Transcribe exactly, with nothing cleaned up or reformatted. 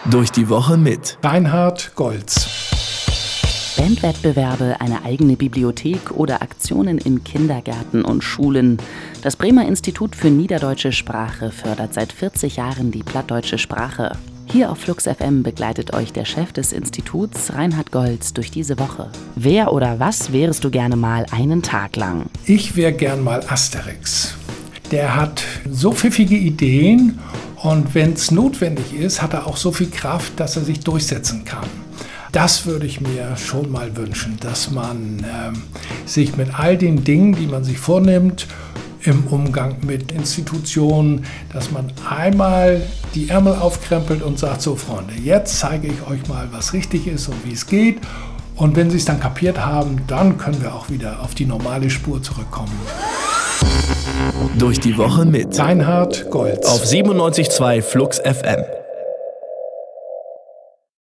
Durch die Woche mit Reinhard Goltz. Bandwettbewerbe, eine eigene Bibliothek oder Aktionen in Kindergärten und Schulen. Das Bremer Institut für Niederdeutsche Sprache fördert seit vierzig Jahren die plattdeutsche Sprache. Hier auf Flux F M begleitet euch der Chef des Instituts, Reinhard Goltz, durch diese Woche. Wer oder was wärst du gerne mal einen Tag lang? Ich wäre gern mal Asterix. Der hat so pfiffige Ideen und wenn es notwendig ist, hat er auch so viel Kraft, dass er sich durchsetzen kann. Das würde ich mir schon mal wünschen, dass man ähm, sich mit all den Dingen, die man sich vornimmt, im Umgang mit Institutionen, dass man einmal die Ärmel aufkrempelt und sagt, so Freunde, jetzt zeige ich euch mal, was richtig ist und wie es geht. Und wenn sie es dann kapiert haben, dann können wir auch wieder auf die normale Spur zurückkommen. Durch die Woche mit Reinhard Goltz auf siebenundneunzig Komma zwei Flux F M.